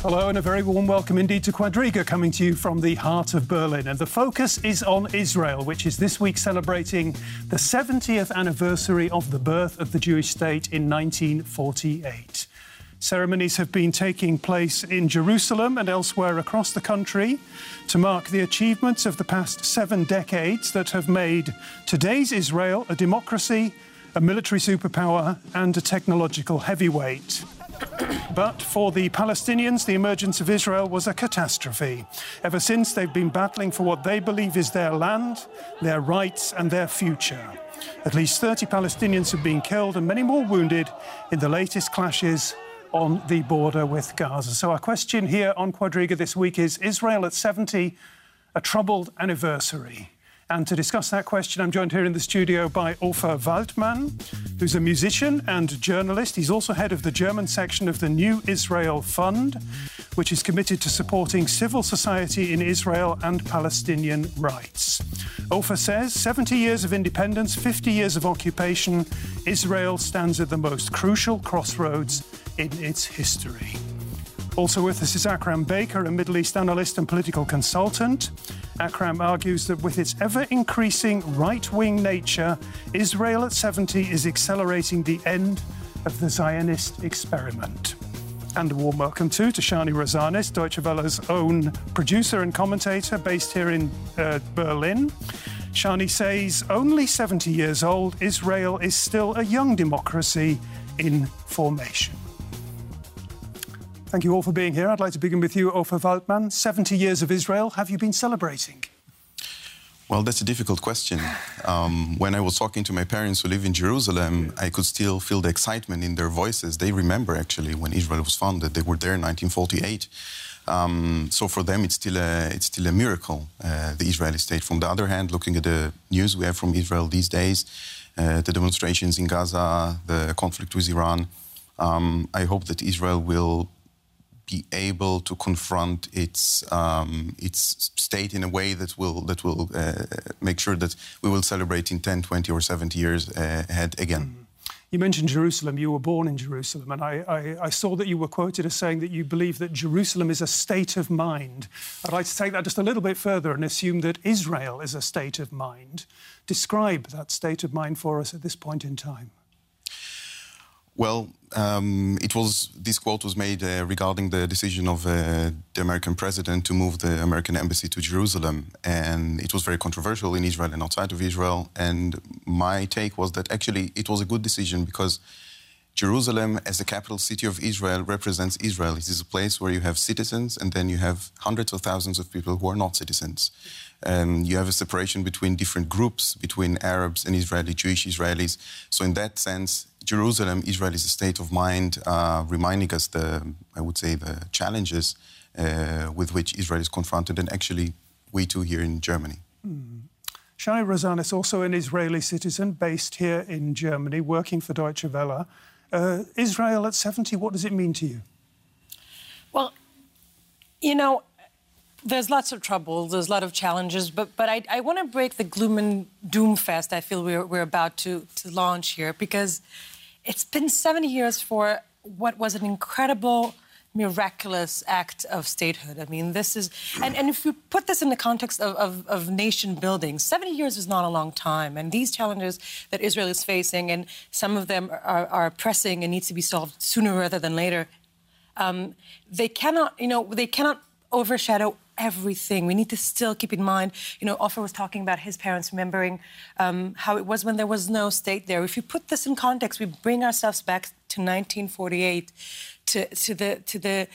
Hello and a very warm welcome indeed to Quadriga, coming to you from the heart of Berlin. And the focus is on Israel, which is this week celebrating the 70th anniversary of the birth of the Jewish state in 1948. Ceremonies have been taking place in Jerusalem and elsewhere across the country to mark the achievements of the past 7 decades that have made today's Israel a democracy, a military superpower and a technological heavyweight. But for the Palestinians, the emergence of Israel was a catastrophe. Ever since, they've been battling for what they believe is their land, their rights and their future. At least 30 Palestinians have been killed and many more wounded in the latest clashes on the border with Gaza. So our question here on Quadriga this week is Israel at 70, a troubled anniversary? And to discuss that question, I'm joined here in the studio by Ofer Waldman, who's a musician and journalist. He's also head of the German section of the New Israel Fund, which is committed to supporting civil society in Israel and Palestinian rights. Ofer says 70 years of independence, 50 years of occupation, Israel stands at the most crucial crossroads in its history. Also with us is Akram Baker, a Middle East analyst and political consultant. Akram argues that with its ever-increasing right-wing nature, Israel at 70 is accelerating the end of the Zionist experiment. And a warm welcome too to Shani Rosanes, Deutsche Welle's own producer and commentator based here in Berlin. Shani says, only 70 years old, Israel is still a young democracy in formation. Thank you all for being here. I'd like to begin with you, Ofer Waldman. 70 years of Israel. Have you been celebrating? Well, that's a difficult question. When I was talking to my parents who live in Jerusalem, I could still feel the excitement in their voices. They remember, actually, when Israel was founded. They were there in 1948. So for them, it's still a miracle, the Israeli state. From the other hand, looking at the news we have from Israel these days, the demonstrations in Gaza, the conflict with Iran, I hope that Israel will be able to confront its state in a way that will make sure that we will celebrate in 10, 20 or 70 years ahead again. You mentioned Jerusalem. You were born in Jerusalem, and I saw that you were quoted as saying that you believe that Jerusalem is a state of mind. I'd like to take that just a little bit further and assume that Israel is a state of mind. Describe that state of mind for us at this point in time. Well, this quote was made regarding the decision of the American president to move the American embassy to Jerusalem. And it was very controversial in Israel and outside of Israel. And my take was that actually it was a good decision because Jerusalem, as the capital city of Israel, represents Israel. It is a place where you have citizens and then you have hundreds of thousands of people who are not citizens. And you have a separation between different groups, between Arabs and Israeli, Jewish Israelis. So in that sense, Jerusalem, Israel is a state of mind, reminding us the challenges with which Israel is confronted, and actually we too here in Germany. Shani Rosanes, also an Israeli citizen based here in Germany, working for Deutsche Welle. Israel at 70, what does it mean to you? Well, you know, there's lots of trouble, there's a lot of challenges, but I want to break the gloom and doom fest I feel we're about to launch here, because it's been 70 years for what was an incredible, miraculous act of statehood. I mean, this is... And if you put this in the context of nation building, 70 years is not a long time. And these challenges that Israel is facing, and some of them are pressing and need to be solved sooner rather than later, they cannot overshadow everything. We need to still keep in mind, Ofer was talking about his parents remembering how it was when there was no state there. If you put this in context, we bring ourselves back to 1948, to the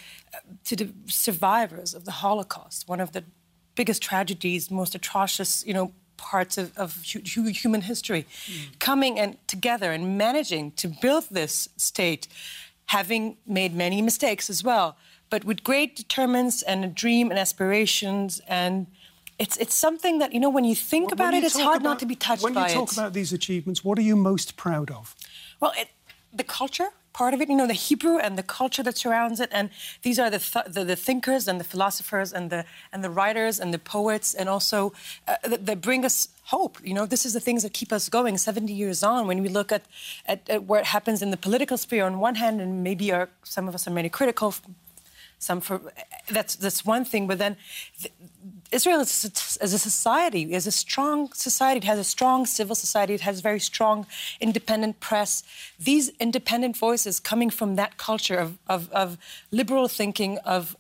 survivors of the Holocaust, one of the biggest tragedies, most atrocious, parts of human history, coming and together and managing to build this state, having made many mistakes as well, but with great determinants and a dream and aspirations. And it's something that, when you think about it, it's hard not to be touched by it. When you talk about these achievements, what are you most proud of? Well, the culture part of it, the Hebrew and the culture that surrounds it. And these are the thinkers and the philosophers and the writers and the poets, and also that bring us hope. This is the things that keep us going 70 years on. When we look at what happens in the political sphere on one hand, and maybe some of us are many critical That's one thing. But then Israel as a society, is a strong society. It has a strong civil society. It has very strong independent press. These independent voices coming from that culture of liberal thinking, of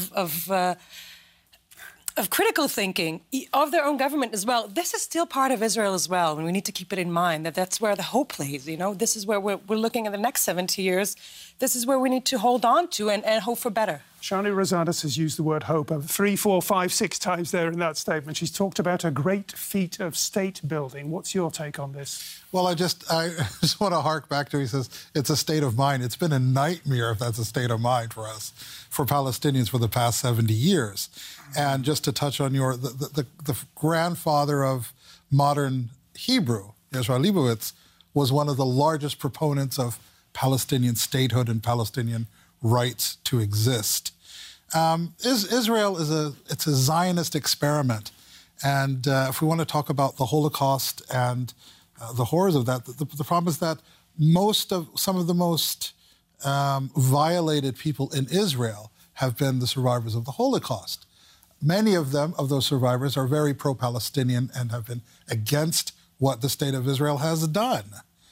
critical thinking of their own government as well. This is still part of Israel as well, and we need to keep it in mind that that's where the hope lays. You know, this is where we're looking at the next 70 years. This is where we need to hold on to and hope for better. Shani Rosades has used the word hope 3, 4, 5, 6 times there in that statement. She's talked about a great feat of state building. What's your take on this? Well, I just want to hark back to, he says, it's a state of mind. It's been a nightmare, if that's a state of mind for us, for Palestinians for the past 70 years. And just to touch on the grandfather of modern Hebrew, Yeshua Leibowitz, was one of the largest proponents of Palestinian statehood and Palestinian rights to exist. Israel it's a Zionist experiment. And if we want to talk about the Holocaust and the horrors of that, the problem is that some of the most violated people in Israel have been the survivors of the Holocaust. Many of those survivors, are very pro-Palestinian and have been against what the state of Israel has done.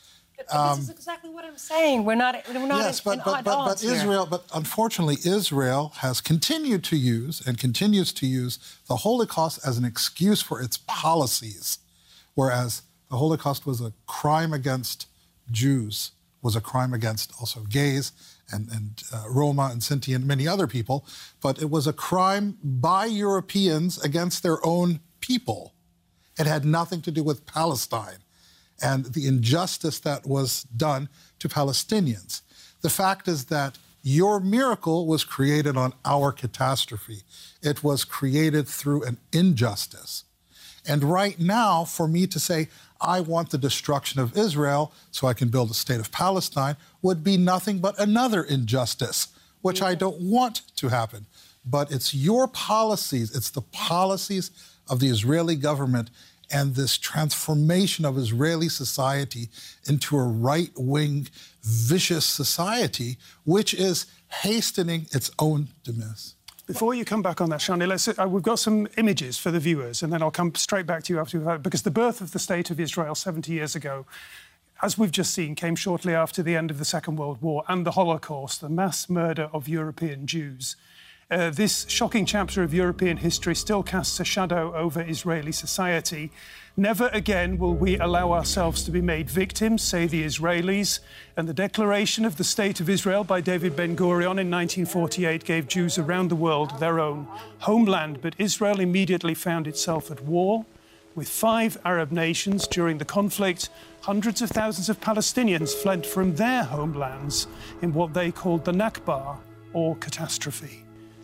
But this is exactly what I'm saying. We're not yes, in but Israel, but unfortunately, Israel has continued to use and continues to use the Holocaust as an excuse for its policies, whereas the Holocaust was a crime against Jews, was a crime against also gays and Roma and Sinti and many other people, but it was a crime by Europeans against their own people. It had nothing to do with Palestine and the injustice that was done to Palestinians. The fact is that your miracle was created on our catastrophe. It was created through an injustice. And right now, for me to say, I want the destruction of Israel so I can build a state of Palestine would be nothing but another injustice, which I don't want to happen. But it's your policies, it's the policies of the Israeli government and this transformation of Israeli society into a right-wing, vicious society, which is hastening its own demise. Before you come back on that, Shani, we've got some images for the viewers, and then I'll come straight back to you after we've had it, because the birth of the State of Israel 70 years ago, as we've just seen, came shortly after the end of the Second World War and the Holocaust, the mass murder of European Jews. This shocking chapter of European history still casts a shadow over Israeli society. Never again will we allow ourselves to be made victims, say the Israelis. And the declaration of the State of Israel by David Ben-Gurion in 1948 gave Jews around the world their own homeland. But Israel immediately found itself at war with 5 Arab nations. During the conflict, hundreds of thousands of Palestinians fled from their homelands in what they called the Nakba, or catastrophe.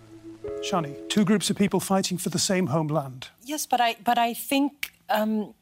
Shani, 2 groups of people fighting for the same homeland. Yes, but I think, and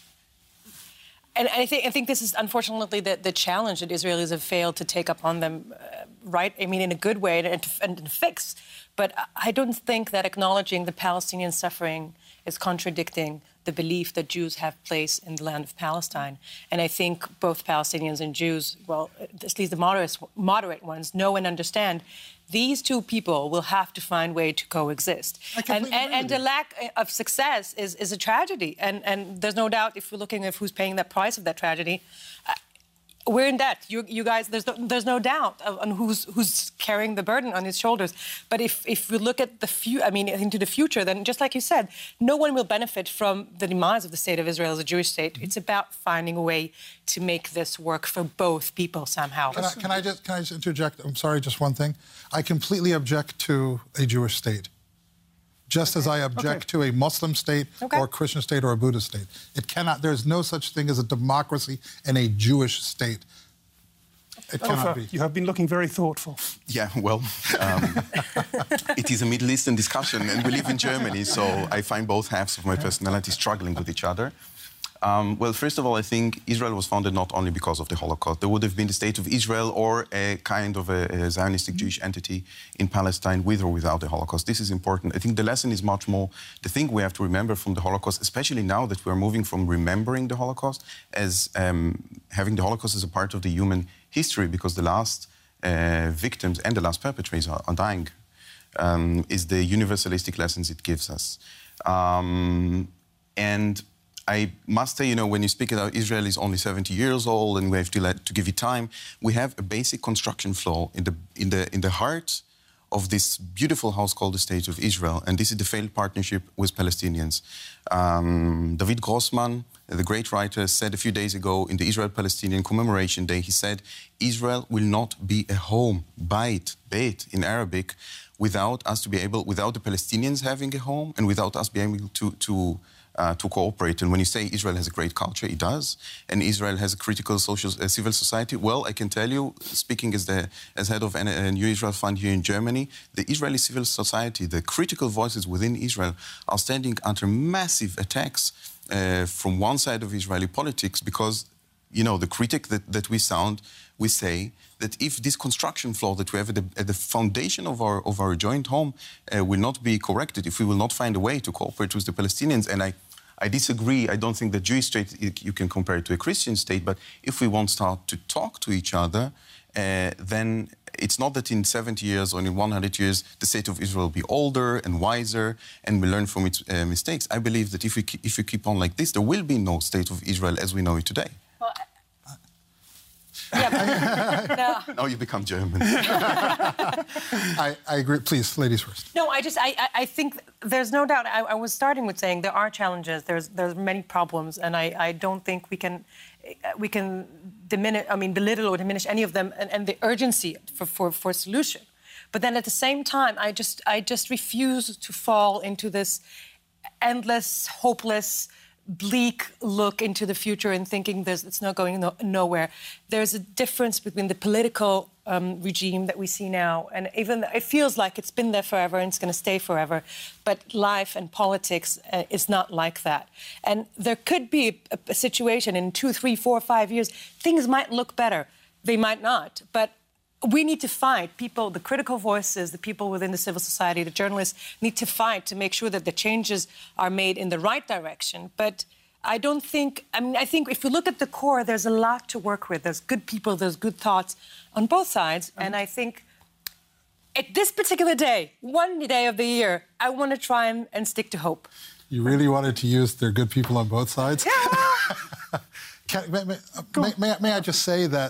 I think this is unfortunately the challenge that Israelis have failed to take up on them, right? I mean, in a good way and fix. But I don't think that acknowledging the Palestinian suffering is contradicting the belief that Jews have place in the land of Palestine. And I think both Palestinians and Jews, well, at least the moderate ones, know and understand these 2 people will have to find a way to coexist. And the lack of success is a tragedy. And there's no doubt, if we're looking at who's paying that price of that tragedy, we're in debt. You guys, there's no doubt on who's carrying the burden on his shoulders. But if we look at into the future, then just like you said, no one will benefit from the demise of the State of Israel as a Jewish state. Mm-hmm. It's about finding a way to make this work for both people somehow. Can I just interject? I'm sorry, just one thing. I completely object to a Jewish state, just as I object to a Muslim state or a Christian state or a Buddhist state. It cannot. There's no such thing as a democracy in a Jewish state. It cannot be. You have been looking very thoughtful. Yeah, well, it is a Middle Eastern discussion, and we live in Germany, so I find both halves of my personality struggling with each other. Well, first of all, I think Israel was founded not only because of the Holocaust. There would have been the State of Israel or a kind of a Zionistic Jewish entity in Palestine with or without the Holocaust. This is important. I think the lesson is much more the thing we have to remember from the Holocaust, especially now that we're moving from remembering the Holocaust as having the Holocaust as a part of the human history, because the last victims and the last perpetrators are dying. is the universalistic lessons it gives us. And I must say, when you speak about Israel is only 70 years old and we have to give it time, we have a basic construction flaw in the heart of this beautiful house called the State of Israel, and this is the failed partnership with Palestinians. David Grossman, the great writer, said a few days ago in the Israel-Palestinian Commemoration Day, he said, Israel will not be a home, beit in Arabic, without the Palestinians having a home and without us being able to cooperate. And when you say Israel has a great culture, it does, and Israel has a critical civil society, well, I can tell you, speaking as head of a New Israel Fund here in Germany, the Israeli civil society, the critical voices within Israel are standing under massive attacks from one side of Israeli politics because, the critic that we say that if this construction flaw that we have at the foundation of our joint home will not be corrected, if we will not find a way to cooperate with the Palestinians, and I disagree. I don't think the Jewish state, you can compare it to a Christian state, but if we won't start to talk to each other, then it's not that in 70 years or in 100 years, the state of Israel will be older and wiser and will learn from its mistakes. I believe that if we keep on like this, there will be no state of Israel as we know it today. Well, yeah, Now you become German. I agree. Please, ladies first. No, I think there's no doubt. I was starting with saying there are challenges. There's many problems, and I don't think we can belittle or diminish any of them and the urgency for solution. But then at the same time, I just refuse to fall into this endless, hopeless, bleak look into the future and thinking it's not going nowhere. There's a difference between the political regime that we see now, and even it feels like it's been there forever and it's going to stay forever, but life and politics is not like that. And there could be a situation in 2, 3, 4, 5 years, things might look better. They might not, but we need to fight. People, the critical voices, the people within the civil society, the journalists need to fight to make sure that the changes are made in the right direction. But I think if you look at the core, there's a lot to work with. There's good people, there's good thoughts on both sides. And I think at this particular day, one day of the year, I want to try and stick to hope. You really wanted to use there are good people on both sides? Yeah. May I just say that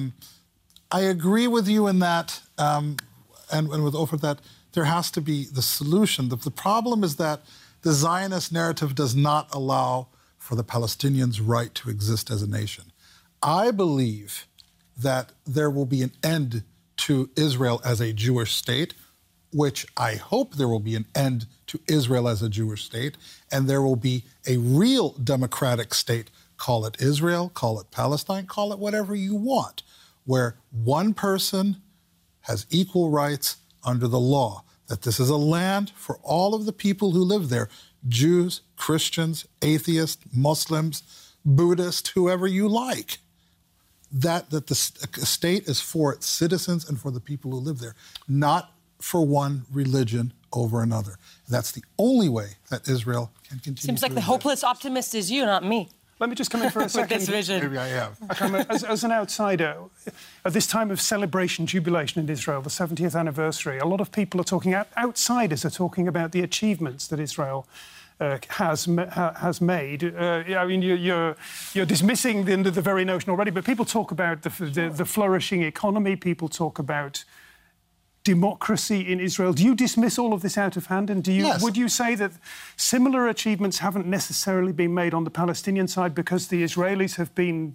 I agree with you in that, and with Ofer, that there has to be the solution. The problem is that the Zionist narrative does not allow for the Palestinians' right to exist as a nation. I believe that there will be an end to Israel as a Jewish state, which I hope there will be an end to Israel as a Jewish state, and there will be a real democratic state, call it Israel, call it Palestine, call it whatever you want, where one person has equal rights under the law, that this is a land for all of the people who live there, Jews, Christians, atheists, Muslims, Buddhists, whoever you like, that the state is for its citizens and for the people who live there, not for one religion over another. That's the only way that Israel can continue. Seems like the hopeless optimist is you, not me. Let me just come in for a second. With this vision. Maybe I have. As an outsider, at this time of celebration, jubilation in Israel, the 70th anniversary, a lot of people are talking, outsiders are talking about the achievements that Israel has made. I mean, you're dismissing the very notion already, but people talk about the flourishing economy, people talk about democracy in Israel. Do you dismiss all of this out of hand? And would you say that similar achievements haven't necessarily been made on the Palestinian side because the Israelis have been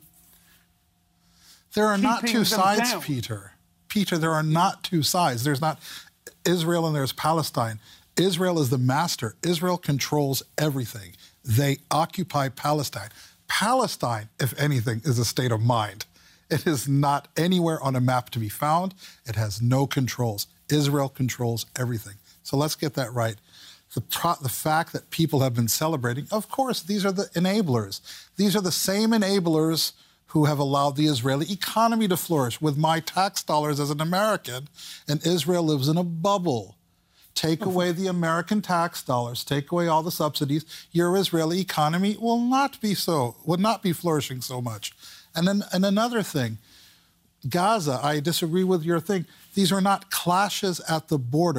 There are not two sides, down? Peter. Peter, there are not two sides. There's not Israel and there's Palestine. Israel is the master. Israel controls everything. They occupy Palestine. Palestine, if anything, is a state of mind. It is not anywhere on a map to be found. It has no controls. Israel controls everything. So let's get that right. The fact that people have been celebrating, of course, these are the enablers. These are the same enablers who have allowed the Israeli economy to flourish with my tax dollars as an American, and Israel lives in a bubble. Take away the American tax dollars, take away all the subsidies, your Israeli economy would not be flourishing so much. And another thing, Gaza, I disagree with your thing. These are not clashes at the border.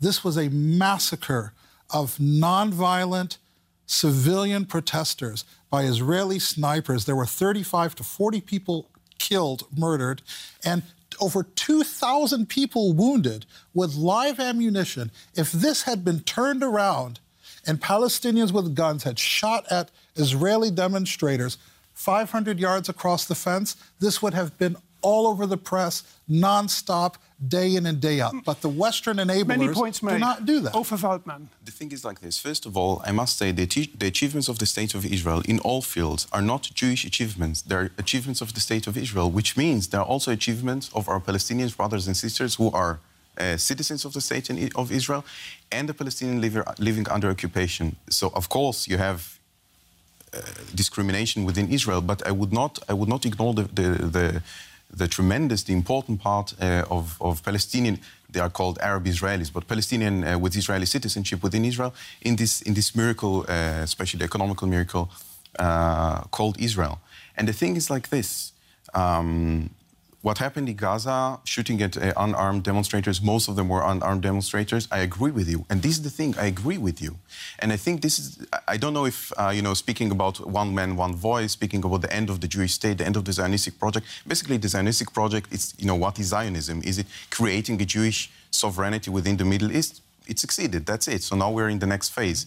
This was a massacre of nonviolent civilian protesters by Israeli snipers. There were 35 to 40 people killed, murdered, and over 2,000 people wounded with live ammunition. If this had been turned around and Palestinians with guns had shot at Israeli demonstrators 500 yards across the fence, this would have been all over the press, nonstop, day in and day out. But the Western enablers do not do that. Ofer Waldman. The thing is like this. First of all, I must say the achievements of the State of Israel in all fields are not Jewish achievements. They're achievements of the State of Israel, which means they're also achievements of our Palestinian brothers and sisters who are citizens of the State of Israel and the Palestinian living under occupation. So, of course, you have discrimination within Israel, but I would not ignore the tremendous, the important part of Palestinian, they are called Arab Israelis, but Palestinian with Israeli citizenship within Israel in this miracle, especially the economical miracle called Israel. And the thing is like this. What happened in Gaza, shooting at unarmed demonstrators, most of them were unarmed demonstrators, I agree with you. And this is the thing, I agree with you. And I think this is, I don't know if, speaking about one man, one voice, speaking about the end of the Jewish state, the end of the Zionistic project, basically the Zionistic project is, what is Zionism? Is it creating a Jewish sovereignty within the Middle East? It succeeded, that's it. So now we're in the next phase.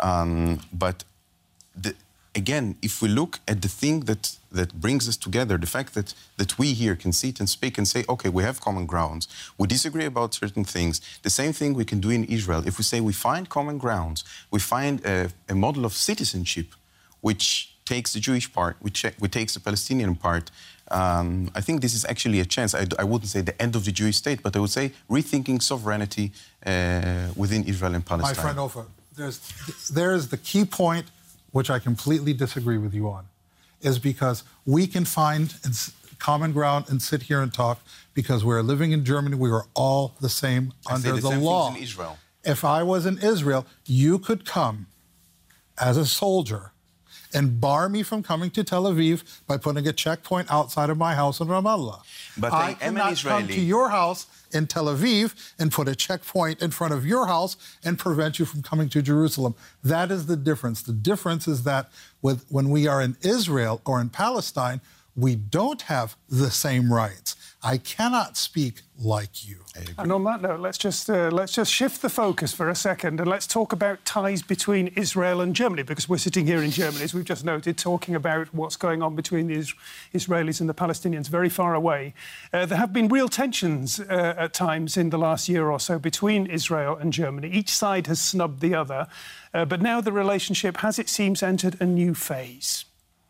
Again, if we look at the thing that brings us together, the fact that we here can sit and speak and say, okay, we have common grounds, we disagree about certain things, the same thing we can do in Israel. If we say we find common grounds, we find a model of citizenship which takes the Jewish part, which takes the Palestinian part, I think this is actually a chance. I wouldn't say the end of the Jewish state, but I would say rethinking sovereignty within Israel and Palestine. My friend Ofer, there's the key point which I completely disagree with you on, is because we can find common ground and sit here and talk because we're living in Germany. We are all the same under the law. In Israel. If I was in Israel, you could come as a soldier and bar me from coming to Tel Aviv by putting a checkpoint outside of my house in Ramallah. But I cannot come to your house in Tel Aviv and put a checkpoint in front of your house and prevent you from coming to Jerusalem. That is the difference. The difference is that when we are in Israel or in Palestine, we don't have the same rights. I cannot speak like you. And on that note, let's just shift the focus for a second and let's talk about ties between Israel and Germany, because we're sitting here in Germany, as we've just noted, talking about what's going on between the Israelis and the Palestinians very far away. There have been real tensions at times in the last year or so between Israel and Germany. Each side has snubbed the other, but now the relationship has, it seems, entered a new phase.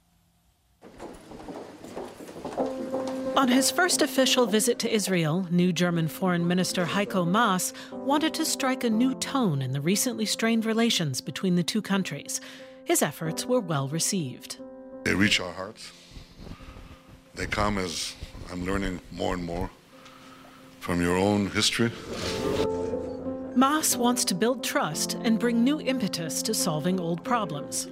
On his first official visit to Israel, new German Foreign Minister Heiko Maas wanted to strike a new tone in the recently strained relations between the two countries. His efforts were well received. They reach our hearts. They come as I'm learning more and more from your own history. Maas wants to build trust and bring new impetus to solving old problems.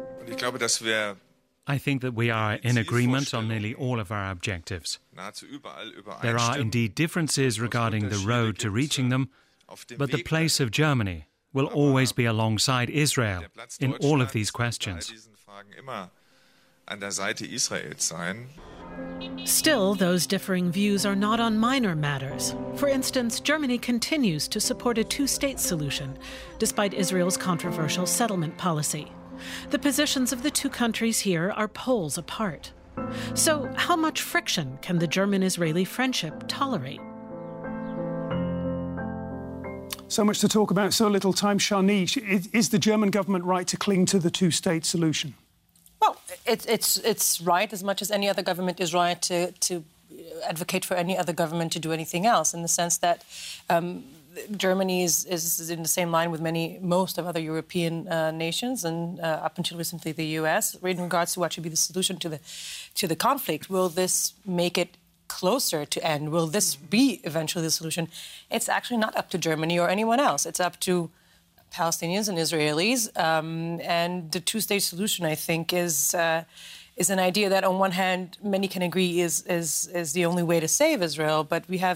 I think that we are in agreement on nearly all of our objectives. There are indeed differences regarding the road to reaching them, but the place of Germany will always be alongside Israel in all of these questions. Still, those differing views are not on minor matters. For instance, Germany continues to support a two-state solution, despite Israel's controversial settlement policy. The positions of the two countries here are poles apart. So, how much friction can the German-Israeli friendship tolerate? So much to talk about, so little time. Shani, is the German government right to cling to the two-state solution? Well, it's right as much as any other government is right to advocate for any other government to do anything else, in the sense that Germany is in the same line with most of other European nations, and up until recently the US, in regards to what should be the solution to the conflict. Will this make it closer to end? Will this be eventually the solution? It's actually not up to Germany or anyone else. It's up to Palestinians and Israelis. And the two-state solution, I think, is an idea that, on one hand, many can agree is the only way to save Israel, but we have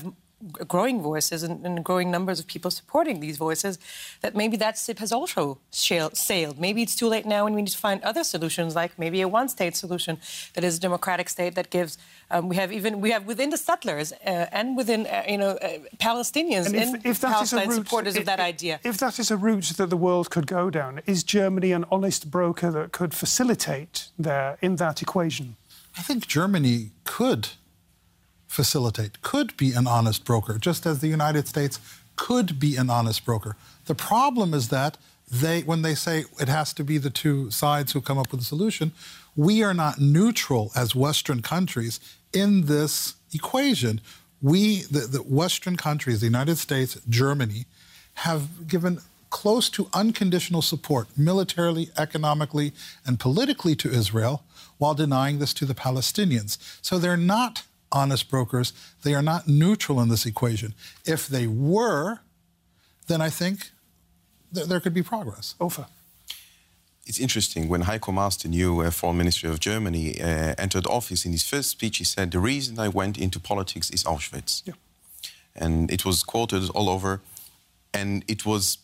growing voices and growing numbers of people supporting these voices, that maybe that ship has also sailed. Maybe it's too late now and we need to find other solutions, like maybe a one-state solution that is a democratic state that gives... we have within the settlers and within, Palestinians if that is a Palestine route, supporters of that idea. If that is a route that the world could go down, is Germany an honest broker that could facilitate there in that equation? I think Germany could facilitate, could be an honest broker, just as the United States could be an honest broker. The problem is that when they say it has to be the two sides who come up with a solution, we are not neutral as Western countries in this equation. The Western countries, the United States, Germany, have given close to unconditional support, militarily, economically, and politically to Israel, while denying this to the Palestinians. So they're not honest brokers. They are not neutral in this equation. If they were, then I think there could be progress. Ofer. It's interesting. When Heiko Maas, the new Foreign Minister of Germany, entered office, in his first speech, he said, "The reason I went into politics is Auschwitz." Yeah. And it was quoted all over. And it was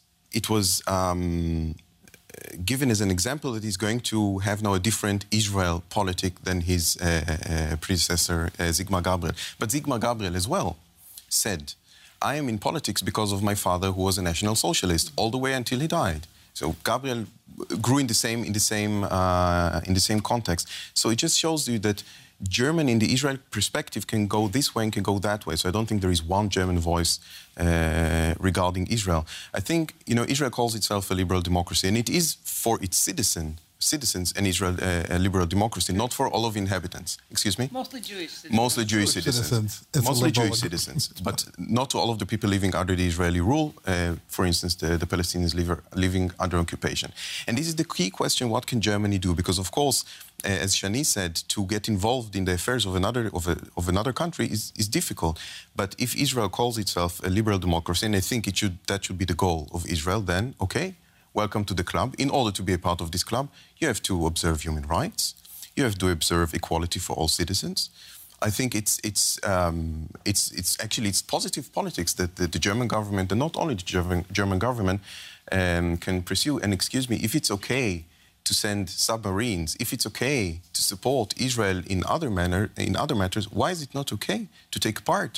given as an example that he's going to have now a different Israel politic than his predecessor, Sigmar Gabriel. But Sigmar Gabriel as well said, "I am in politics because of my father, who was a National Socialist, all the way until he died." So Gabriel grew in the same context. So it just shows you that Germany, in the Israel perspective, can go this way and can go that way. So I don't think there is one German voice regarding Israel. I think, Israel calls itself a liberal democracy, and it is for its citizens and Israel a liberal democracy, not for all of inhabitants. Excuse me? Mostly Jewish citizens. Mostly Jewish citizens. Mostly Jewish citizens, but not to all of the people living under the Israeli rule. For instance, the Palestinians living under occupation. And this is the key question: what can Germany do? Because, of course, as Shani said, to get involved in the affairs of another country is difficult. But if Israel calls itself a liberal democracy, and I think that should be the goal of Israel, then okay. Welcome to the club. In order to be a part of this club, you have to observe human rights. You have to observe equality for all citizens. I think it's positive politics that the German government, and not only the German government, can pursue. And excuse me, if it's okay to send submarines, if it's okay to support Israel in other matters, why is it not okay to take part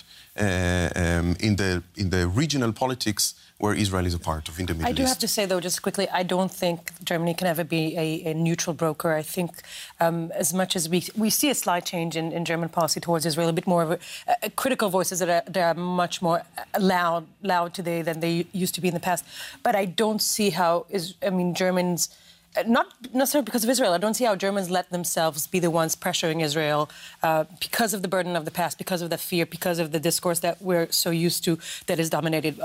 in the regional politics where Israel is a part of in the Middle East? I do have to say, though, just quickly, I don't think Germany can ever be a neutral broker. I think as much as we see a slight change in German policy towards Israel, a bit more of critical voices that are much more loud today than they used to be in the past. But I don't see how, Germans... Not necessarily because of Israel. I don't see how Germans let themselves be the ones pressuring Israel because of the burden of the past, because of the fear, because of the discourse that we're so used to that is dominated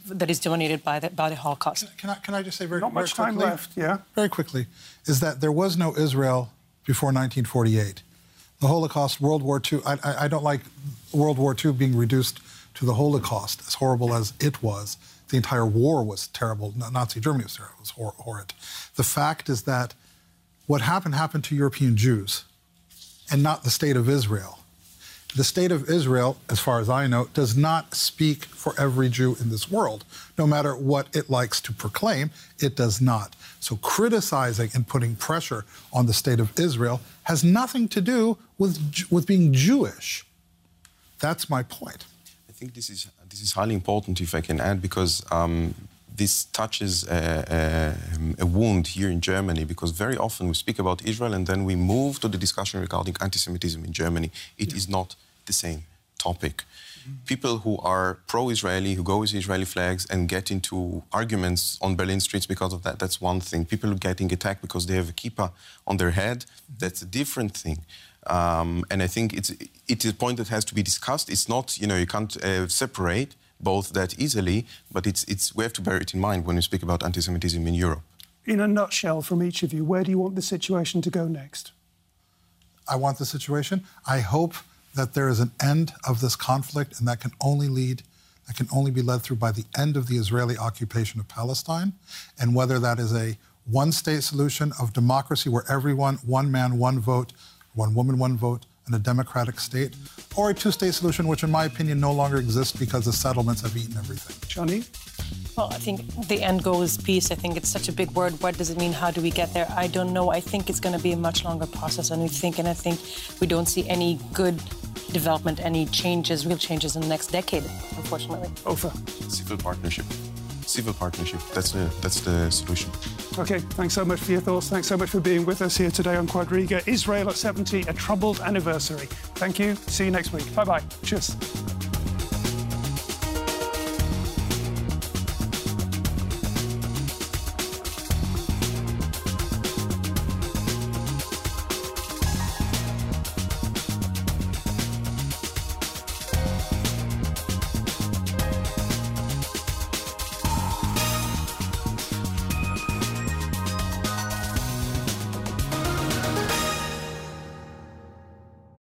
by the Holocaust. Can I just say very quickly? Not much time left, yeah. Very quickly, is that there was no Israel before 1948. The Holocaust, World War II, I don't like World War II being reduced to the Holocaust, as horrible as it was. The entire war was terrible. Nazi Germany was terrible. It was horrid. The fact is that what happened to European Jews, and not the State of Israel. The State of Israel, as far as I know, does not speak for every Jew in this world. No matter what it likes to proclaim, it does not. So criticizing and putting pressure on the State of Israel has nothing to do with being Jewish. That's my point. I think this is highly important, if I can add, because this touches a wound here in Germany, because very often we speak about Israel and then we move to the discussion regarding anti-Semitism in Germany. It is not the same topic. People who are pro-Israeli, who go with Israeli flags and get into arguments on Berlin streets because of that, that's one thing. People getting attacked because they have a kippah on their head, that's a different thing. And I think it's a point that has to be discussed. It's not, you can't separate both that easily, but we have to bear it in mind when we speak about anti-Semitism in Europe. In a nutshell, from each of you, where do you want the situation to go next? I want the situation. I hope that there is an end of this conflict, and that can only be led through by the end of the Israeli occupation of Palestine, and whether that is a one-state solution of democracy where everyone, one man, one vote, one woman, one vote, and a democratic state, or a two-state solution, which in my opinion no longer exists because the settlements have eaten everything. Johnny? Well, I think the end goal is peace. I think it's such a big word. What does it mean? How do we get there? I don't know. I think it's going to be a much longer process than we think, and I think we don't see any good development, any changes, real changes in the next decade, unfortunately. Ofer? Civil partnership. Civil partnership. That's the solution. OK, thanks so much for your thoughts. Thanks so much for being with us here today on Quadriga. Israel at 70, a troubled anniversary. Thank you. See you next week. Bye-bye. Cheers.